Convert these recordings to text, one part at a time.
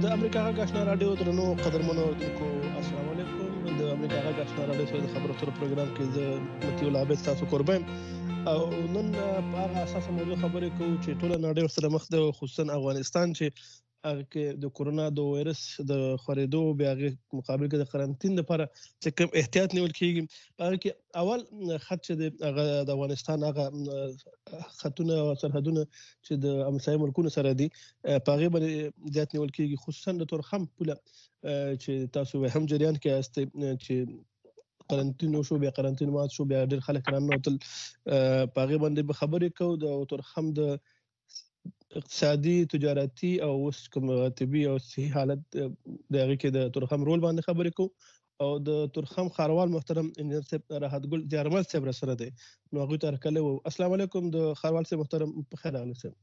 امریکا غږ آشنا رادیو درنو قدرمنو اردوونکو السلام علیکم. د امریکا غږ آشنا رادیو سره د خبرو اترو پروګرام کې زه متي الله عابد تاسو قربان او نن په هغه اساسه موضوع خبرې کوو چې ټوله نړۍ ورسره مخ ده، خصوصا افغانستان چې هغه کې د کورونا د وایرس د خورېدو بیا هغې مقابل کې د قرنطین لپاره چې کوم احتیاط نیول کېږي. په هغه کې اول خط چې د هغه د افغانستان هغه خطونه او سرحدونه چې د همسایه ملکونو سره دي په هغې باندې زیات نیول کېږي، خصوصا د تورخم پوله چې تاسو هم جریان کې یاستئ چې قرنطین وشو، بیا قرنطین مات شو، بیا ډېر خلک راننوتل. په هغې باندې به خبرې کوو د تورخم د اقتصادي، تجارتي او اوس کوم طبي او صحي حالت د هغې کې د تورخم رول باندې خبرې کوو او د تورخم ښاروال محترم انجینر صاحب راحت ګل دیارمل صاحب راسره دی، نو هغوی ته هرکلی وو. السلام علیکم د ښاروال صاحب محترم، په خیر راغلی صاحب.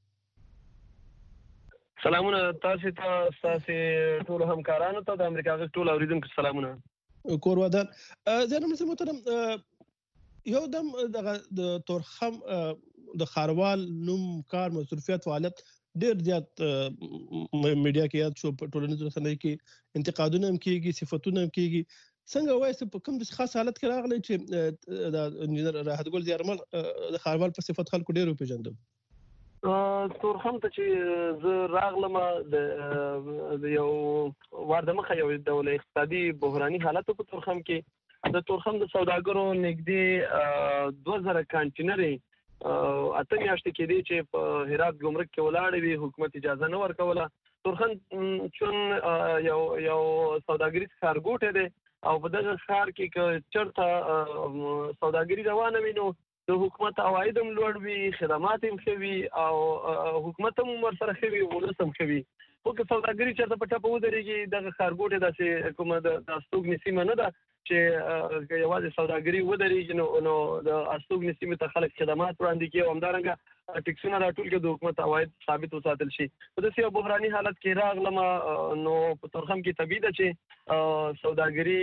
سلامونه تاسو ته، ستاسې ټولو همکارانو ته، د امریکا غږ ټولو اورېدونکو سلامونه. کور ودان. دیارمل صاحب محترم، یو دم دغه د تورخم د ښاروال نوم، کار، مصروفیت، فعالیت ډېر زیات میډیا کې یاد شو، په ټولنیزو رسنیو کې انتقادونه هم کېږي، صفتونه هم کېږي. څنګه وایي په کوم داسې خاص حالت کې راغلی چې د انجینر راحت ګل دیارمل د ښاروال په صفت خلکو ډېر وپېژندل؟ تورخم ته چې زه راغلم د یو وار د مخه یو ډول اقتصادي بحراني حالت په تورخم کې. د تورخم د سوداګرو نږدې 2000 کانټینرې 8 میاشتې کېدې چې په هرات ګمرک کې ولاړې وي، حکومت اجازه نه ورکوله. تورخم چون یو سوداګریز ښارګوټی دی او په دغه ښار کې که چېرته سوداګري روانه وي نو د حکومت عواید هم لوړ وي، خدمات هم ښه وي او حکومت هم ورسره ښه وي، ولس هم ښه وي. خو که سوداګري چېرته په ټپه ودرېږي، دغه ښارګوټی داسې کومه د استوګنې سیمه نه ده چې یوازې سوداګري ودرېږي نو د استوګنې سیمې ته خلک خدمات وړاندې کړي او همدارنګه ټکسونه راټول کړي، د حکومت عواید ثابت وساتل شي. په داسې یو بحراني حالت کې راغلم نو په تورخم کې طبیعي ده چې سوداګري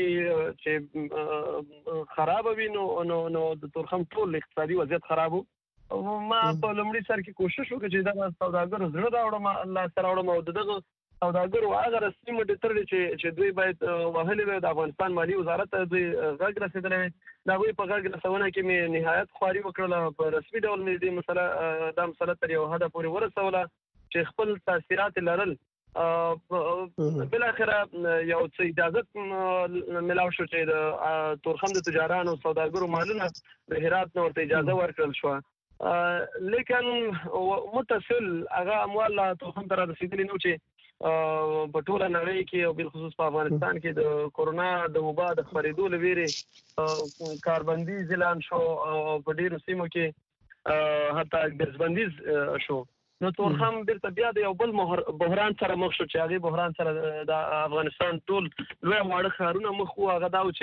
چې خرابه وي نو د تورخم ټول اقتصادي وضعیت خراب و. ما په لومړي سر کې کوشش وکړ چې دغه سوداګرو زړه راوړم، لاسته راوړم او دغه سوداګرو هغه رسمي مټې تړلې چې دوی باید وهلې وي. د افغانستان مالي وزارت ته دوی غږ رسېدلی وي، د هغوی په غږ رسونه کې مې نهایت خواري وکړله. په رسمي ډول مې دا مسله تر یو حده پورې ورسوله چې خپل تاثیرات یې لرل. بالاخره یو څه اجازت ملاو شو چې د تورخم د تجارانو سوداګرو مالونه د هرات نه ورته اجازه ورکړل شوه، لیکن متصل هغه اموال لا تورخم ته رارسېدلي نه و چې په ټوله نړۍ کې او بالخصوص په افغانستان کې د کورونا د وبا د خپرېدو له ویرې کاربندیز اعلان شو او په ډېرو سیمو کې حتی ګرځبندیز شو. نو تورخم بیرته بیا د یو بل بحران سره مخ شو چې هغې بحران سره د افغانستان ټول لوی واړه ښارونه مخ وو. هغه دا و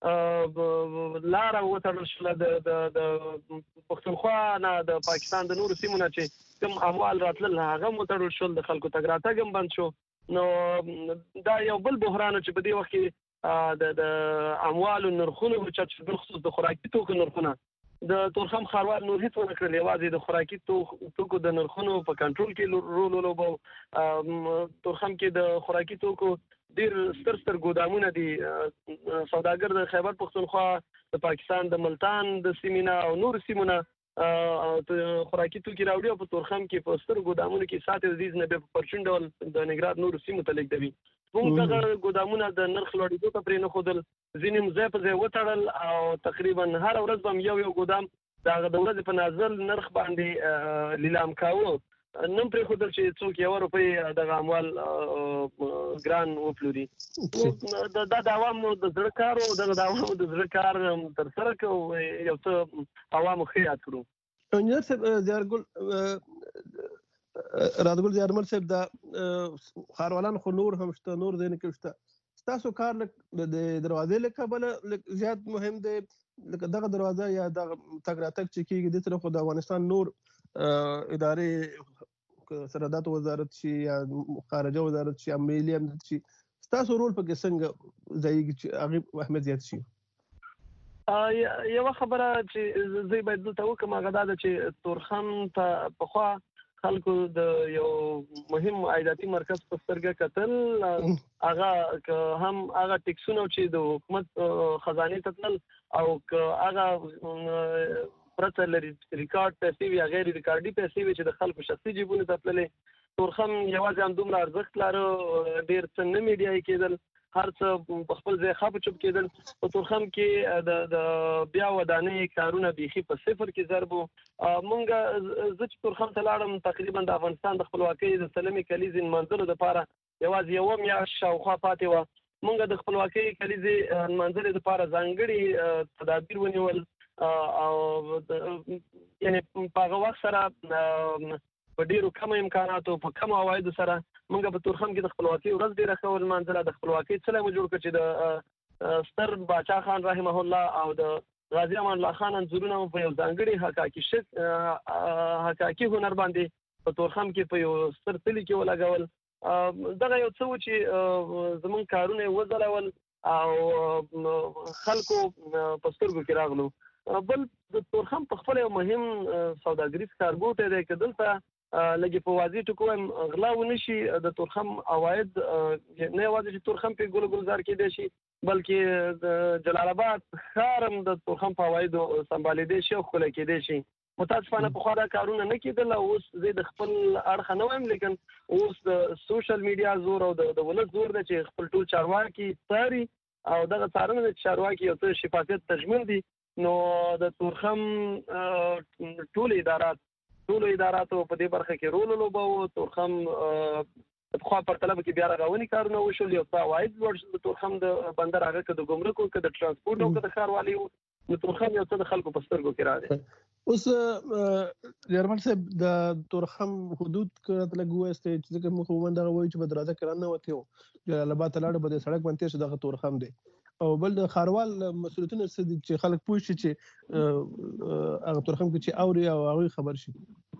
چې لاره وتړل شوله د پښتونخوا نه د پاکستان د نورو سیمو نه چې کوم اموال راتلل هغه هم وتړل شول، د خلکو تګ راتګ هم بند شو. نو دا یو بل بحران چې په دې وخت کې د اموالو نرخونه اوچت شو، بالخصوص د خوراکي توکو نرخونه. د تورخم ښاروال نور هېڅ ونه کړل، یوازې د خوراکي توکو د نرخونو په کنټرول کې رول ولوباو. تورخم کې د خوراکي توکو ډېر ستر ګودامونه دي. سوداګر د خیبر پښتونخوا، د پاکستان د ملتان د سیمې نه او نورو سیمو نه خوراکي توکي راوړي او په تورخم کې په سترو ګودامونو کې ساتي، د دې نه بیا په پرچون ډول د نګرات نورو سیمو ته لېږدوي. موږ دغه ګودامونه د نرخ لوړېدو ته پرې نه ښودل، ځینې ځای په ځای وتړل او تقریبا هره ورځ به هم یو ګودام د هغه د ورځې په نازل نرخ باندې لیلام کاوه. نن پرېښودل چې څوک 1 روپۍ دغه اموال ګران وپلوري. دا د عوامو د زړه کار و، دغه د عوامو د زړه کار ترسره کړو، یو څه عوامو ښه یاد کړو. انجینر صاحب راحت ګل دیارمل صاحب، دا ښاروالان خو نور هم شته، نور ځایونه کې شته، ستاسو کار د دروازې له کبله زیات مهم دی؟ لکه دغه دروازه یا دغه تګ راتګ چې کېږي دې سره خو د افغانستان نور ادارې، سرحداتو وزارت شي یا خارجه وزارت شي یا ملي امنیت شي، ستاسو رول پکې څنګه ځایږي چې هغې اهمیت زیات شي؟ یوه خبره چې زه باید دلته وکړم هغه دا ده چې تورخم ته پخوا خلکو د یو مهم عایداتي مرکز په سترګه کتل هغه هم هغه ټیکسونه چې د حکومت خزانه ته تلل او هغه پرته لري ریکارډ پیسې وي غیر ریکارډي پیسې وي چې د خلکو شخصي جیبونو ته تللې تورخم یوازې هم دومره ارزښت لاره ډیر څه نه میډیا کېدل هر څه په خپل ځای خاپ چوپ کېدل په تورخم کې د بیا ودانې کارونه بيخي په صفر کې ضربو مونږ زه چې تورخم ته لاړم تقریبا د افغانستان د خپلواکۍ د سلمي کلیزې منځلو لپاره یوازې یو میاشت شاوخوا پاتې و مونږ د خپلواکۍ کلیزې منځلو لپاره ځانګړي تدابیر ونیول او یعنی په هغه وخت سره په ډیرو کم امکاناتو په کم عوایدو سره موږ په تورخم کې د خپلواکۍ ورځ ډیره ښه ولمانځله د خپلواکۍ څلی مو جوړ کړ چې د ستر باچا خان رحمه الله او د غازي امان الله خان انځورونه په یو ځانګړي حقاقي هنر باندې په تورخم کې په یو ستر تلي کې ولګول دغه یو څه و چې زموږ کارونه وځلول او خلکو په سترګو کې راغلو بل د تورخم په خپل یو مهم سوداګریز کارګوټی دی که دلته لږې په واضح ټکو وایم غلا ونه شي د تورخم عواید نه یوازې چې تورخم پرې ګل ګلزار کېدی شي بلکې د جلال آباد ښار هم د تورخم په عوایدو سمبالېدی شي او ښکلی کېدی شي متاسفانه پخوا دا کارونه نه کېدل او اوس زه د خپل اړخه نه وایم لیکن اوس د سوشل میډیا زور او د ولس زور دی چې خپل ټول چارواکي څاري او دغه څارنه د چارواکي یو څه شفافیت تضمین دي نو د تورخم ټول اداراتو په دې برخه کې رول ولوباوه تورخم خو په طلب کې بیا راغونی کارونه وشول یو څه عواید لوړ شول د تورخم د بندر هغه کې د ګمرکو کې د ترانسپورت او د ښاروالۍ د تورخم یو څه د خلکو په سترګو کې راغی اوس جرمن صاحب د تورخم حدود کړه لګو است چې کوم قومند هغه وایي چې بدرازه کرانه وته جلال آباد لاړ به سړک باندې چې دغه تورخم دی او بل د خاروال مسؤلیتونه چې خلک پوه شي چې هغه تورخم کې چې اوري او هغه خبر شي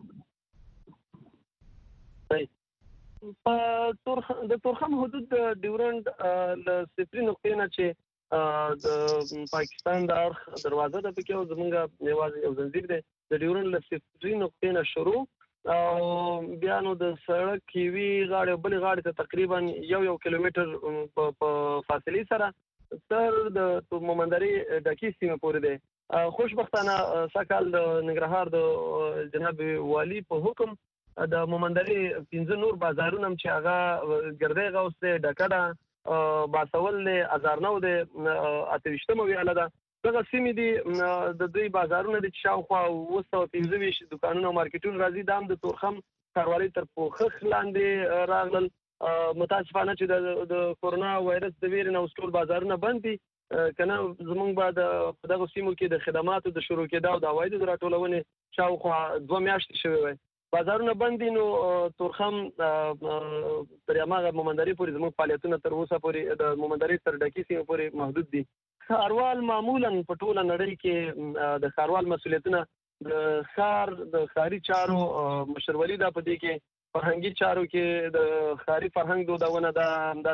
د تورخم حدود د ډیورنډ ل صفري نقطې نه چې د پاکستان د اړخ دروازه د پکې او زمونږ یوازې یو زنجیر دی د ډیورنډ ل صفري نقطې نه شروع او بیا نو د سړک یوې غاړې بلې غاړې ته تقریبا یو کیلومتر په فاصلې سره تر د مومندري ډکی سیمه پورې دی خوشبختانه سکهال د ننګرهار د جناب والی په حکم د مومندري 15 نور بازارونه چې هغه ګردې غوس دی ډکه ده باسول دی ازارنو دی 28مه ویاله ده دغه سیمې دي د دوی بازارونه دي چې شاوخوا 215 دکانونه او مارکیټونه راځي دا هم د تورخم ښاروالۍ تر پوښښ لاندې راغلل متاسفانه چې د کورونا وایرس د ویرې نه اوس ټول بازارونه بند دي کنه زمونږ به په دغه سیمو کې د خدماتو د شروع کېدا او د عوایدو د راټولونې شاوخوا 2 میاشتې شوې وای بازارونه بند دي نو تورخم تر هماغه مومندري پورې زموږ فعالیتونه تر اوسه پورې د مومندري تر ډکي سیمې پورې محدود دي ښاروال معمولا په ټوله نړۍ کې د ښاروال مسؤلیتونه د ښار د ښاري چارو مشرولي ده په دې کې فرهنګي چارو کې د ښاري فرهنګ دودونه ده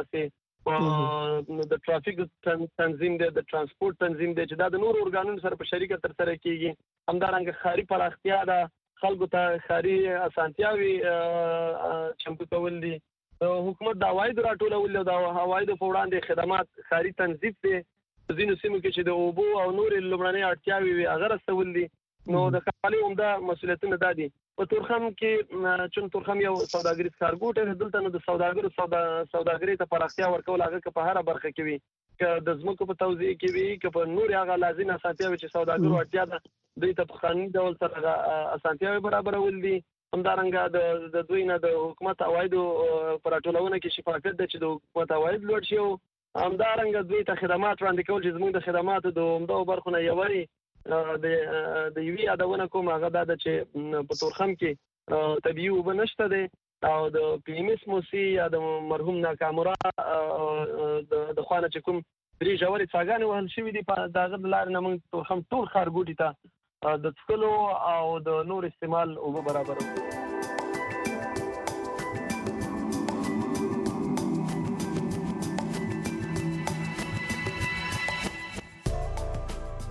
همداسې د ټرافیک تنظیم دی د ترانسپورت تنظیم دی چې دا د نورو ارګانونو سره په شریکه ترسره کیږي همدارنګه ښاري پراختیا ده خلکو ته ښاري اسانتیاوي چمتو کول دي حکومت د عوایدو راټولول او د عوایدو په وړاندې خدمات ښاري تنظیم دی ځینو سیمو کې چې د اوبو او نورې لومړنۍ اړتیاوې وي هغه رسول دي نو د ښاروالۍ عمده مسؤلیتونه دا دي په تورخم کې چون تورخم یو سوداګریز ښارګوټی دی دلته نو د سوداګرو سوداګرۍ ته پراختیا ورکول هغه که په هره برخه کې وي که د ځمکو په توزیع کې وي که په نورې هغه لازم اسانتیاوې چې سوداګرو اړتیا ده دوی ته په قانوني ډول سره اسانتیاوې برابرول دي همدارنګه د دوی نه د حکومت عوایدو په راټولونه کې شفافیت ده چې د حکومت عواید لوړ شي او همدارنګه دوی ته خدمات وړاندې کول چې زموږ د خدماتو د عمدو برخو نه یوه د یوې یادونه کوم هغه دا ده چې په تورخم کې طبیعي اوبه نشته دی او د پی ایم اس موسی یا د مرحوم ناکامورا د خوانه چې کوم درې ژورې څاګانې وهل شوي دي په د هغه د لارې نه موږ تورخم ټول ښارګوټي ته د څښلو او د نور استعمال اوبه برابروو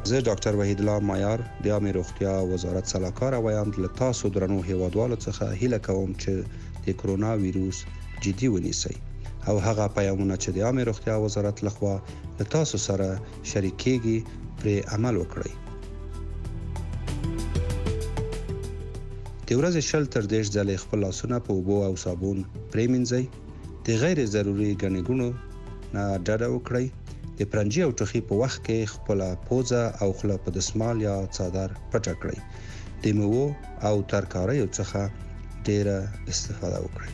زه ډاکټر وحید الله مایار د عامه روغتیا وزارت سلاکار وایم له تاسو درنو هیوادوالو څخه هیله کوم چې د کرونا وایروس جدي ونیسئ او هغه پیغامونه چې د عامه روغتیا وزارت لخوا له تاسو سره شریکېږي پرې عمل وکړئ. د ورځې 20 تر 30 ځلې خپل لاسونه په اوبو او صابون پرېمنځئ. د غیر ضروري ګڼې ګوڼو نه ډډه وکړئ. د پرنجي او ټوخي په وخت کې خپل پوزه او خوله په دسمال یا څادر پټه کړئ. د میوو او ترکاریو څخه ډیره استفاده وکړئ.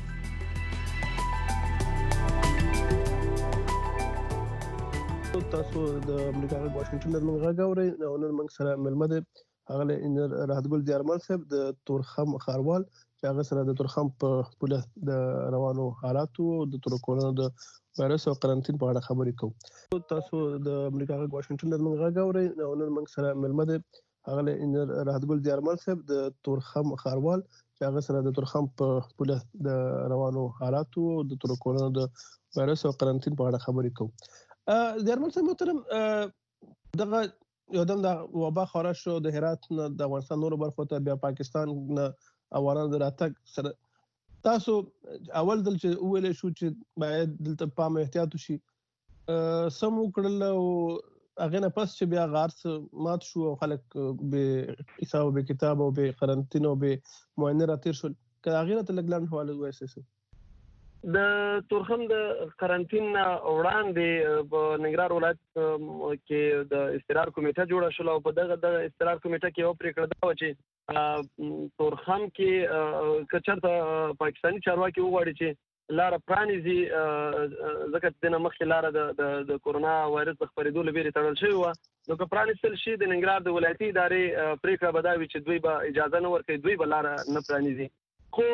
تاسو د امریکا غږ واشنگټن له موږ غواړئ نو نن موږ سره ملمه ده هغه انجنیر راحتګل دیارمل صاحب د تورخم خاروال چې هغه سره د تورخم په پوله د روانو حالاتو د کرونا د وایرس او قرنټین په اړه خبرې کوو. تاسو د امریکا غږ واشنگټن له موږ غواړئ نو نن موږ سره ملمه ده هغه انجنیر راحتګل دیارمل صاحب د تورخم خاروال چې هغه سره د تورخم په پوله د روانو حالاتو د کرونا د وایرس او قرنټین په اړه خبرې کوو. دیارمل صاحب محترم دغه یودم د وبا خورا شو د هرات نه د افغانستان نورو برخو ته بیا پاکستان نه اواران د راتګ سره تاسو اول دل چې ویل شو چې باید دلته پام احتیاط وشي سم وکړل او هغه نه پس چې بیا غارس مات شو او خلک به حساب به کتاب او به قرنټین او به معاینه راتیر شو که هغه ته لګلان حواله وایسه د تورخم د قرنټین وړاندې په ننګرهار ولایت کې د استقرار کمیټه جوړه شوه او په دغه استقرار کمیټه کې یو پریکړه دا و چې تورخم کې کچرته پاکستاني چارواکي وغواړي چې لار پرانیزي ځکه د مخکې لار د کرونا وایرس د خپرېدو لپاره تړل شوی و نو که پرانیستل شي د ننګرهار د ولایتي ادارې پریکړه به دا وي چې دوی به اجازه نه ورکوي دوی به لار نه پرانیزي. خو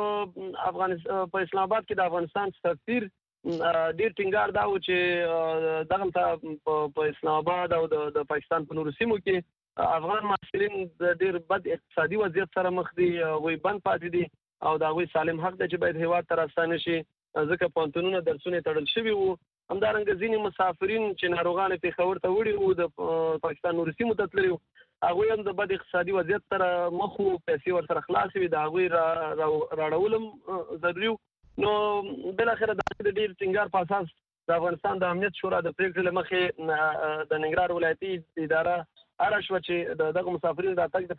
په اسلام آباد کې د افغانستان سفیر ډیر ټینګار دا و چې دغه په اسلام آباد او د پاکستان په نورو سیمو کې افغان محصلین د ډیر بد اقتصادي وضعیت سره مخ دي وي بند پاتې دي او دا وی سالم حق د چې باید هیواد ته راستانه شي ځکه پونتونونه درسونه تړل شوي وو. همدارنګه ځینې مسافرین چې ناروغان پېښور ته وړي وو د پاکستان نورو سیمو ته تللي هغوی هم د بد اقتصادي وضعیت سره مخ وو پیسې ورسره خلاصې وي د هغوی راړول هم ضروري نو بالاخره د ډیر ټینګار په اساس د افغانستان د امنیت شورا د پریکړې له مخې د ننګرهار ولایتي اداره اړه شوه چې دغه مسافرینو د تګ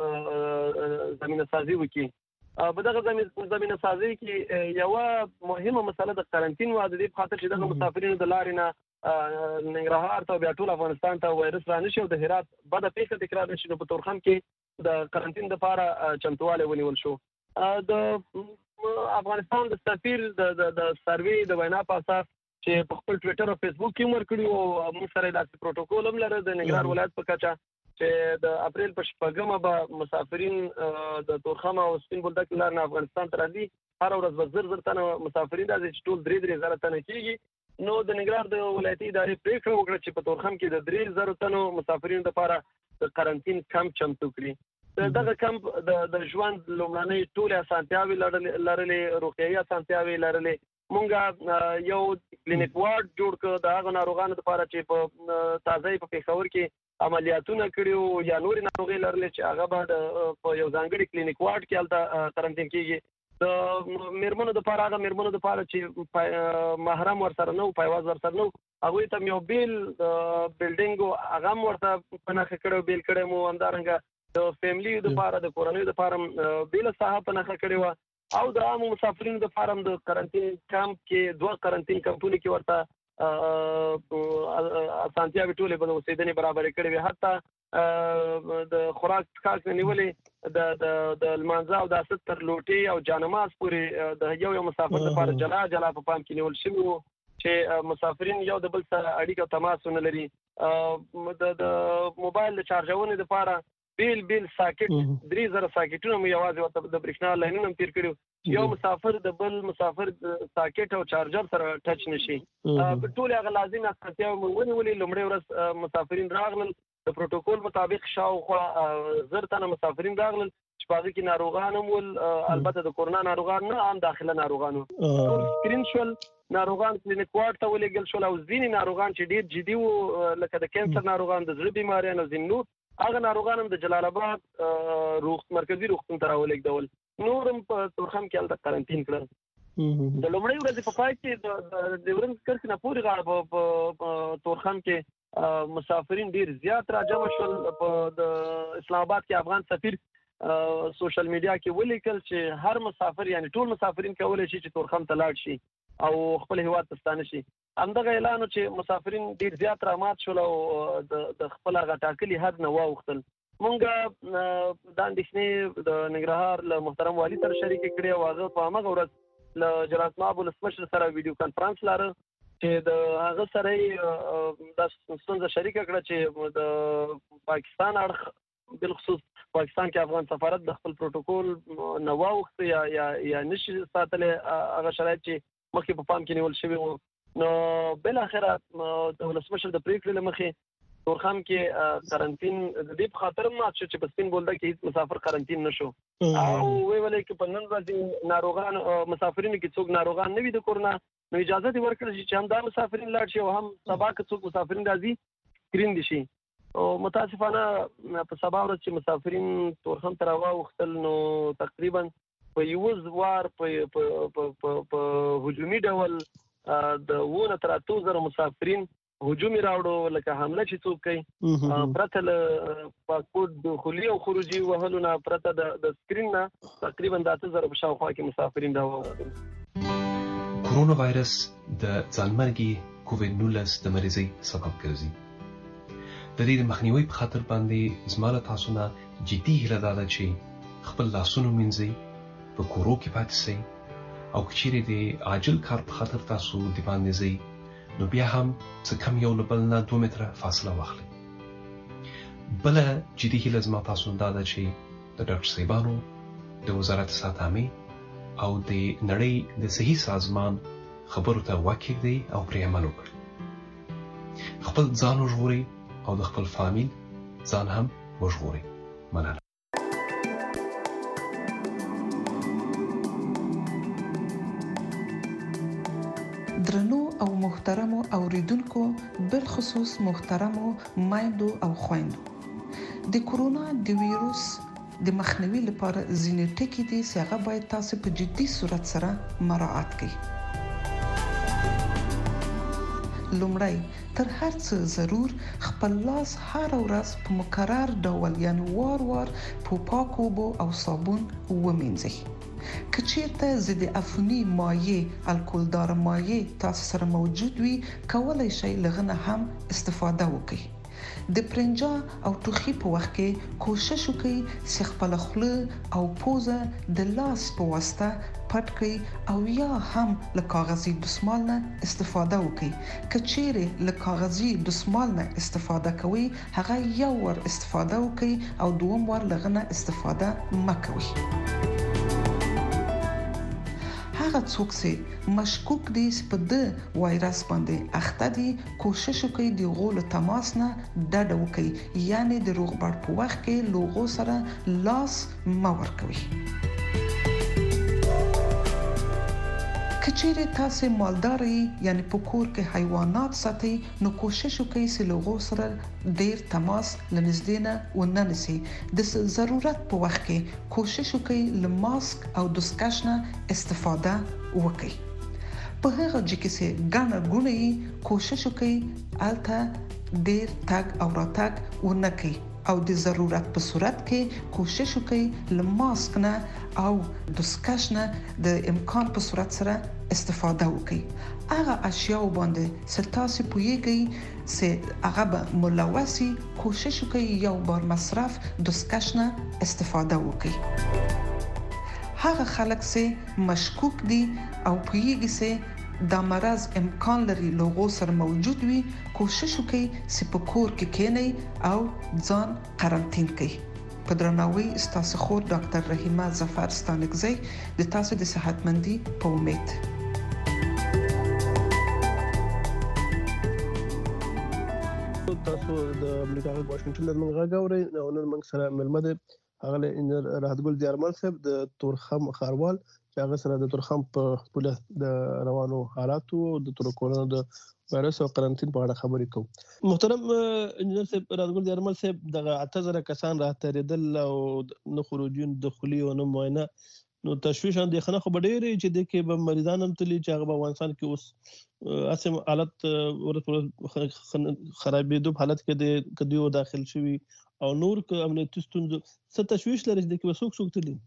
لپاره زمینه سازي وکړي. په دغه زمینه سازي کې یوه مهمه مسله د قرنټین وه د دې په خاطر چې دغه مسافرینو د لارې نه ننګرهار ته بیا ټول افغانستان ته وایرس را نشي او د هرات بده پیښه تکرار نشي نو په تورخم کې د قرنټین لپاره چمتوالی ونیول شو. د افغانستان د سفیر د سروي د وینا په اساس چې په خپل ټویټر او فیسبوک کې ورکړي او موږ سره داسې پروتوکول هم لري د ننګرهار ولایت په کچه چې د اپریل په 4مه به مسافرین د تورخم او سپین بولدک لار نه افغانستان ته راځي هر ورځ به زر تنه مسافرین راځي چې ټول 3,000 تنه کېږي. نو د ننګرهار د ولایتي ادارې پریکړه وکړه چې په تورخم کې د 3,000 تنو مسافرینو لپاره د قرنټین کمپ چمتو کړي. دغه کمپ د ژوند لومړنۍ ټولې اسانتیاوې لرلې روغتیایي اسانتیاوې لرلې. مونږ یو کلینیک وارډ جوړ کړ د هغو ناروغانو لپاره چې په تازه په پېښور کې عملیاتونه کړي وو یا نورې ناروغۍ لرلې چې هغه به په یو ځانګړي کلینیک وارډ کې هلته قرنټین کېږي. د میرمنو دپاره هغه میرمنو دپاره چې محرم ورسره نه و پایواز ورسره نه و هغوی ته یو بیل بلډینګ هغه هم ورته په نښه کړی بیل کړی مو. همدارنګه د فیملیو دپاره د کورنیو دپاره بیله ساحه په نښه کړې وه او د عامو مسافرینو دپاره هم د قرنټین کمپ کې 2 قرنټین کمپونه کې ورته اسانتیاوې ټولې به د اوسېدنې برابرې کړې وې. حتی د خوراک څښاک نه نیولې د لمانځه او د اسد تر لوټې او جانماز پورې د یو مسافر لپاره جلا په پام کې نیول شوي وو چې مسافرین یو د بل سره اړیکه او تماس ونه لري. د موبایل د چارجونې دپاره بیل ساکټ 3,000 ساکټونه مو یوازې د برېښنا لاینونه هم تیر کړي یو مسافر د بل مسافر ساکټ او چارجر سره ټچ نشي. ټول هغه لازم اسانتیاوې مو ونیولې. لومړۍ ورځ مسافرین راغلل د پروتوکول مطابق شاوخوا 1000 تنه مسافرین راغلل چې باغ کې ناروغان هم ول البته د کورونا ناروغان نه عام داخله ناروغان ټول سکرین شول ناروغان کلینیک وارډ ته ولېږل شول او ځینې ناروغان چې ډېر جدي وو لکه د کینسر ناروغان د زړه بیماریان او ځینې نور هغه ناروغان هم د جلال آباد مرکزي روغتون ته راولېږدول نور هم په تورخم کې هلته قرنطین کړل د لومړۍ ورځې په پای کې د ورځ کړکې نه پورې غاړه په تورخم کې مسافرین ډیر زیات راجمع شول په د اسلام آباد کې افغان سفیر سوشل میډیا کې ولیکل چې هر مسافر یعنی ټول مسافرین کولای شي چې تورخم ته لاړ شي او خپل هیواد ته ستانه شي همدغه اعلان چې مسافرین ډیر زیات رامات شول او د خپل غټاکلي حد نه واوختل مونږ د اندېښنې د ننګرهار له محترم والي سره شریک کړې او هغه په هغه ورځ له جناب نائب ولسمشر سره ویډیو کانفرنس لاره چې د هغه سره د ستونزه شریک کړه چې د پاکستان اړخ بالخصوص پاکستان کې افغان سفارت د خپل پروتوکول نه واوخته یا نشي ساتل هغه شرایط چې مخکې په پام کې نیول شوی وو نو بل اخره د ولسمشر د پریکړې لمخې تورخم کې قرنطین د دې په خاطر ما چې په سپین بولده کې هیڅ مسافر قرنطین نشو او وی ولې کې په نن ورځ ناروغان مسافرینو کې څوک ناروغان نه وي د کورونا نو اجازه دې ورکړل چې هم دا مسافرین لاړ شي او هم سبا کې څوک مسافرین راځي سکرین دي شي او متاسفانه په سبا ورځ چې مسافرین تورخم ته راوختل نو تقریبا په یو ځوار په هجومي ډول د 1.3 مسافرین هجومي راوړو لکه حمله چې څوک کوي پرته له پاسپورت دخولي او خروجي وهلو نه پرته د سکرین نه تقریبا د 8000 په شاوخوا کې مسافرین راوړل کرونا وایرس د ځانمرګي کووډ-19 د مریضۍ سبب ګرځي د دې د مخنیوي په خاطر باندې زما له تاسو نه جدي هیله ده چې خپل لاسونه مینځئ په کورو کې پاتې شئ او که چیرې د عاجل کار په خاطر تاسو د باندې ځئ نو بیا هم څه کم یو له بل نه 2 متره فاصله واخلئ بله جدي هیله زما تاسو نه دا ده چې د ډاکټر صاحبانو د وزارت صحت عامې او د نړۍ د صحي سازمان خبرو ته غوږ کېږدئ او پرې عمل وکړئ خپل ځان وژغورئ او د خپل فامیل ځان هم وژغورئ مننه درنو او محترمو اوریدونکو بالخصوص محترمو مایندو او خويندو د کورونا د ویروس د مخنیوي لپاره ځینې ټکي دي چې هغه باید تاسو په جدي صورت سره مراعات کړئ لومړی تر هر څه ضرور خپل لاس هر ورځ په مکرر ډول یعنی وار په پاکو اوبو او صابون ومینځئ کچیرته ضد عفونی مایع الکولدار مایع تاسو سره موجود وي کولای شئ لغنه هم استفاده وکړئ د پرنجا او ټوخي په وخت کې کوشش وکړئ چې خپل خوله او پوزه د لاس په واسطه پټ کړئ او یا هم له کاغذي دستمال نه استفاده وکړئ کچیرې له کاغذي دستمال نه استفاده کوئ هغه یو ور استفاده وکړئ او دوم ور لغنه استفاده مکوئ هغه څوک چې مشکوک دي چې په د وایرس باندې اخته دي کوشش وکړي د غول تماس نه ډډه وکړي یعنی د روغبړ په وخت کې لوغو سره لاس مور کوي کچېره تاسو مالداري یعنی په کور کې حیوانات ساتي نو کوشش وکړئ چې لوغو سره ډیر تماس لنږدې نه وننسي د ضرورت په وخت کې کوشش وکړئ له ماسک او دستکش نه استفاده وکړئ په هغه ځکه چې ګڼه ګونې کوشش وکړئ الته ډیر تګ او راتګ ونکړئ او د ضرورت په صورت کې کوشش وکړئ له ماسک نه او دستکش نه د امکان په صورت سره استفاده وکړئ هغه اشیاء باندې ستاسو پویږي چې هغه به ملوثي کوشش وکړئ یو بار مصرف دستکش نه استفاده وکړئ هغه خلک چې مشکوک دي او پویږي چې دا مرض امکان لري لوغو سره موجود وي کوشش وکړئ چې په کور کې کېنئ او ځان قرنطین کړئ په درناوي ستاسو خور ډاکټر رحیمه ظفر ستانکزی د تاسو د صحتمندي په امید تاسو د امریکا غږ واشنگټن د منغه غوړې او نن موږ سره ملمده هغه انجنیر راحتګل دیارمل صاحب د تورخم خاروال چې هغه سره د تورخم په خپل د روانو حالاتو د کورونا د وایرس او قرنټین په اړه خبرې کوو. محترم انجنیر صاحب راحتګل دیارمل صاحب دغه 8000 کسان راته او نه خروجین داخلي او نه معاینه نو تشویش اندېښنه خو ډېرې چې د کې به مریضان هم تللی چې هغه په افغانستان کې اوس اسم حالت ورته خرابېدو په حالت کې د کدیو داخل شوي او نور که امنیتي ستونزو څه تشویش لري چې د کې به څوک تللی؟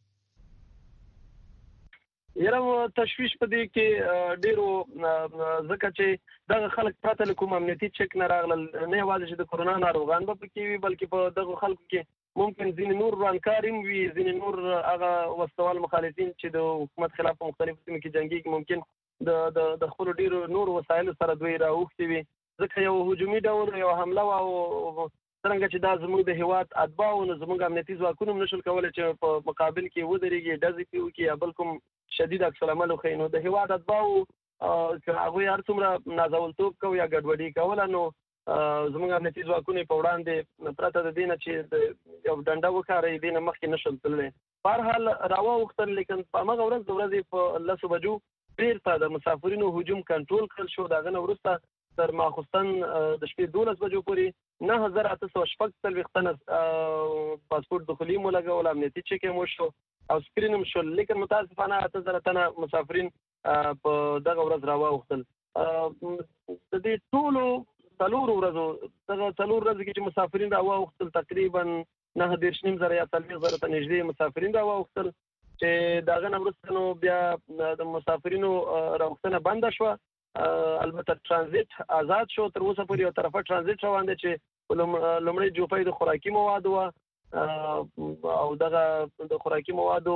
یره تشویش په دې کې ډېرو ځکه چې دغه خلک پرته له کوم امنیتي چک نه راغلل، نه یوازې چې د کورونا ناروغان به پکې وي بلکې په دغه خلکو کې ممکن ځینې نور روانکار هم وي، ځینې نور هغه وسوال مخالفین چې د حکومت خلاف په مختلفو سیمو کې جنګېږي ممکن د خپلو ډېرو نورو وسایلو سره دوی راوښتي وي، ځکه یو هجومي ډول یو حمله وه او څرنګه چې دا زموږ د هېواد اتباع نو زموږ امنیتي ځواکونه هم نشول کولی چې په مقابل کې ودرېږي، ډزې پرې وکړي یا بل کوم شدید عکس العمل وښیي. نو د هېواد اتباعو که هغوی هر څومره نازولتوب کوي یا ګډوډي کوله نو زموږ امنیتي ځواکونه په وړاندې پرته د دې نه چې یو ډنډه وکاروي دې نه مخکې نشول تللی. په هر حال راواوښتل، لیکن په همغه ورځ د ورځې په 10 بجو بېرته د مسافرینو هجوم کنټرول کړل شو. د هغه نه وروسته تر ماخوستن د شپې 12 بجو پورې 9846 تنه پاسپورت دخولي مو لګول، امنیتي چک یې مو شو او سکرین هم شول، لیکن متاسفانه 8000 تنه مسافرین په دغه ورځ راواوښتل. د دې ټولو څلور ورځو کې چې مسافرین راواوښتل تقریبا 9.5 یا 40,000 ته نږدې مسافرین راواوښتل، چې د هغه نه وروسته نو بیا د مسافرینو راوښتنه بنده شوه. البته ترانزیت آزاد شو، تر اوسه پورې یو طرفه ترانزیت روان دی چې لومړی جوپۍ د خوراکي موادو وه او دغه د خوراکي موادو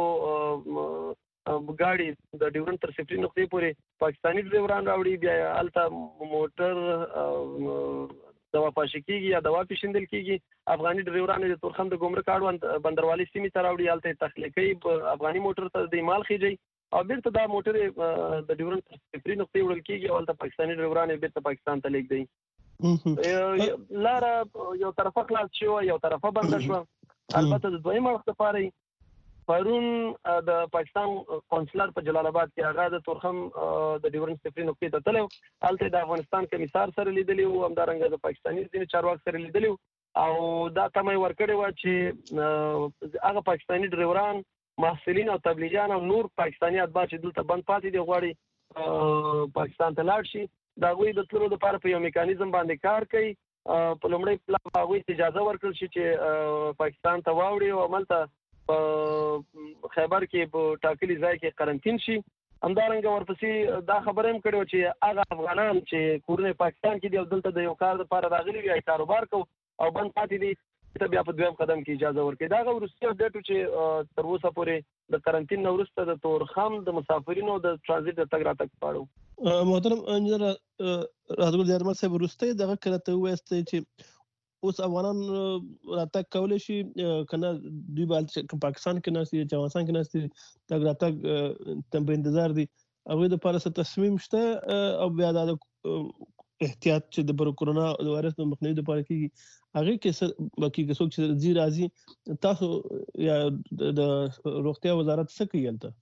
ګاډي د ډیورنډ تر صفري نقطې پورې پاکستاني ډریوران راوړي، بیا هلته موټر دوا پاشي کېږي یا دوا پیشندل کېږي، افغاني ډریوران د تورخم د ګمرک اړوند بندروالي سیمې ته راوړي، هلته یې تخلیه کوي، افغاني موټر ته د مال خېجي او بیرته دا موټر د ډیورنډ تر صفري نقطې وړل کېږي او هلته پاکستاني ډریوران یې بیرته پاکستان ته لېږدوي. لاره یو طرفه خلاص شوه، یو طرفه بنده شوه. البته د دویم اړخ دپاره پرون د پاکستان قونسلر په جلال آباد کې هغه د تورخم د ډیورنډ صفري نقطې ته تللی، هلته د افغانستان کمیسار سره لیدلی وو، همدارنګه د پاکستاني ځینې چارواکو سره لیدلی وو او دا تمه یې ورکړې وه چې هغه پاکستاني ډریوران، محصلین او تبلیغیان او نور پاکستاني اتباع چې دلته بند پاتې دي غواړي پاکستان ته لاړ شي، د هغوی د تللو لپاره په یو میکانیزم باندې کار کوي. په لومړی پلان هغوی ته اجازه ورکړل شي چې پاکستان ته واوړي او هملته په خیبر کې په ټاکلي ځای کې قرنطین شي. همدارنګه ورپسې دا خبره هم کړې وه چې هغه افغانان چې کورونه پاکستان کې دي او دلته د یو کار لپاره راغلي وي، کاروبار کوو او بند پاتې دي، ته بیا په دویم قدم کې اجازه ورکړي. دا هغه وروستي اپډیټ و چې تر اوسه پورې د قرنطین نه وروسته د تورخم د مسافرینو د ترانزیت د تګ راتګ په اړه. محترم انجنیر راحتګل دیارمل صاحب وروستی دغه کله ته ووایاست چې اوس افغانان راتګ کولی شي که نه دوی به هلته پاکستان کې ناست دي چې افغانستان کې ناست دي تګ راتګ ته په انتظار دي، هغوی دپاره څه تصمیم شته او بیا دا د احتیاط چې د کورونا وایرس د مخنیوي دپاره کېږي هغې کې څه به کېږي؟ څوک چې ځي راځي تاسو یا د روغتیا وزارت څه کوي هلته؟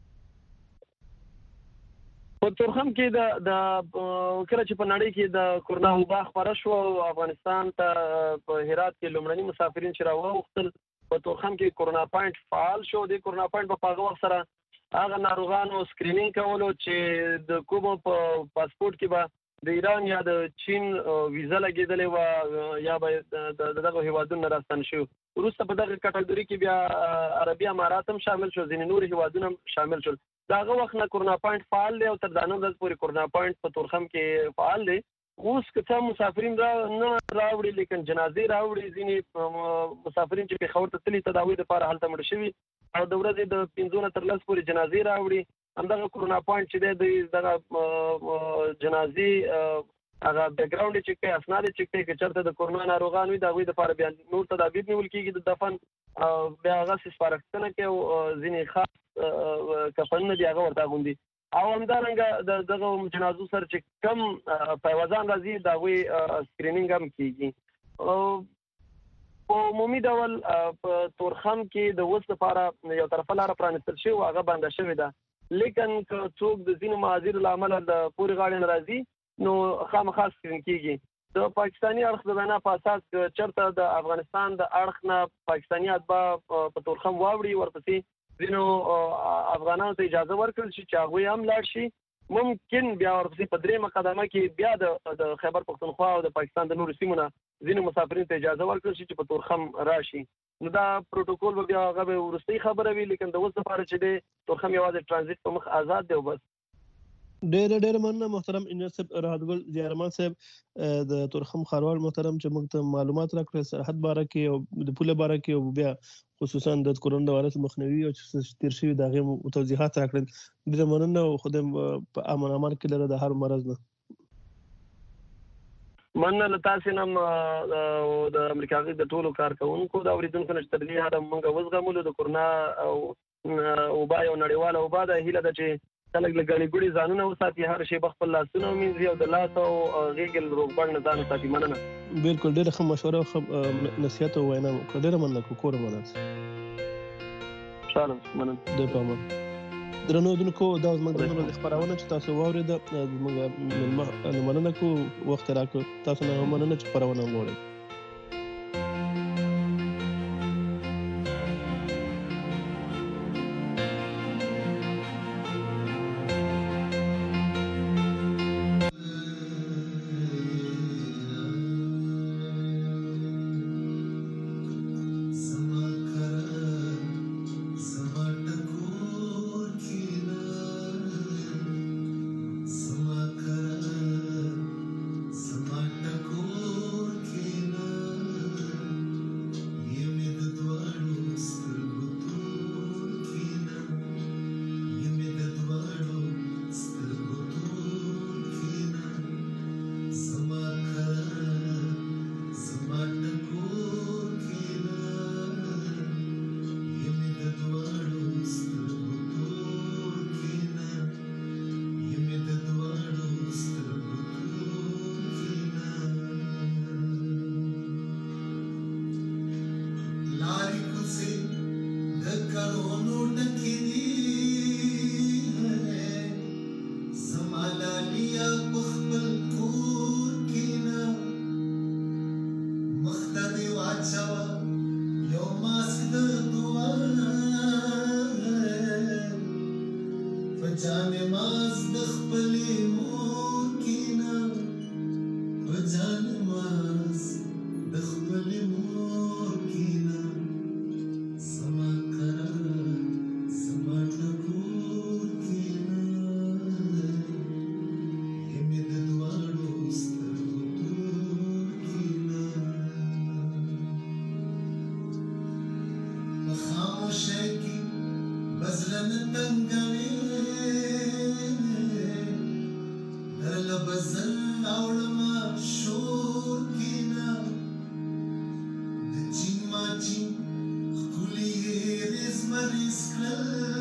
په تورخم کې د کله چې په نړۍ کې د کورونا وبا خپره شوه او افغانستان ته په هرات کې لومړني مسافرین چې راواوښتل، په تورخم کې کورونا پاینټ فعال شو. د کورونا پاینټ په هغه وخت سره هغه ناروغانو سکرینینګ کولو چې د کومو په پاسپورټ کې به د ایران یا د چین ویزا لګېدلې وه یا به دغه هېوادونو نه راستانه شوي. وروسته په دغه کټګوري کې بیا عربي امارات هم شامل شو، ځینې نور هېوادونه هم شامل شول. د هغه وخت نه کورونا پاینټ فعال دی او تر دا نن ورځ پورې کورونا پاینټ په تورخم کې فعال دی. اوس که څه مسافرین نه راوړي لیکن جنازې راوړي، ځینې مسافرین چې پېښور ته تللي تداوۍ دپاره هلته مړه شوي او د ورځې د 5 نه تر 10 پورې جنازې راوړي. همدغه کورونا پاینټ چې دی دغه جنازې هغه بیکګراونډ یې چک کوي، اسناد یې چک کوي، که چېرته د کورونا ناروغان وي د هغوی دپاره بیا نور تدابیر نیول کېږي د دفن او بیا هغسې سپارښتنه کوي او ځینې خاص کفنونه دي هغه ورته اغوندي او همدارنګه د دغه جنازو سره چې کم پیوازان راځي د هغوی سکرینینګ هم کېږي. په عمومي ډول په تورخم کې د اوس لپاره یو طرفه لاره پرانستل شوې او هغه بنده شوې ده، لیکن که څوک د ځینو معاذیرو له امله د پورې غاړې نه راځي نو خامخا سکرین کېږي. د پاکستاني اړخ د وینا په اساس که چېرته د افغانستان د اړخ نه پاکستاني اتباع په تورخم واوړي، ورپسې ځینو افغانانو ته اجازه ورکړل شي چې هغوی هم لاړ شي، ممکن بیا ورپسې په درېیمه قدمه کې بیا د خیبر پښتونخوا او د پاکستان د نورو سیمو نه ځینو مسافرینو ته اجازه ورکړل شي چې په تورخم راشي. نو دا پروتوکول به بیا هغه به وروستۍ خبره وي، لیکن د اوس لپاره چې دی تورخم یوازې ټرانزیټ په مخ آزاد دی او بس. ډېر مننه محترم انجینر صاحب راحت ګل ضیاء صاحب د تورخم ښاروال محترم چې موږ ته معلومات راکړل سرحد باره کې او د پوله باره کې او بیا خصوصا د کرونا وایرس مخنیوي او چې تیر شوي د هغې توضیحات راکړل. ډېره مننه او خدای په امن امان کې لره د هر مرض نه. مننه له تاسې نه د امریکا غږ د ټولو کارکوونکو د اورېدونکو نه چې تر دې حده موږ وزغملو. د کرونا وبا یو نړیواله وبا ده، هیله ده چې خلک له ګڼې ګوڼې ځانونه وساتي، هر شی به خپل لاسونه ومینځي او د لاس او غېږې له روغبړ نه ځان وساتي. مننه. بالکل ډېره ښه مشوره او ښه نصیحت او وینا مو وکړه. ډېره مننه. کور مننه. خوشحاله مننه. ډېر په امان. درنو اوریدونکو دا زموږ د نن ورځې خپرونه چې تاسو واورېده، زموږ مېلمه مننه کوو وخت یې راکړ. تاسو نه هم مننه چې خپرونه مو واورېده. Machi, Kuli, Maris,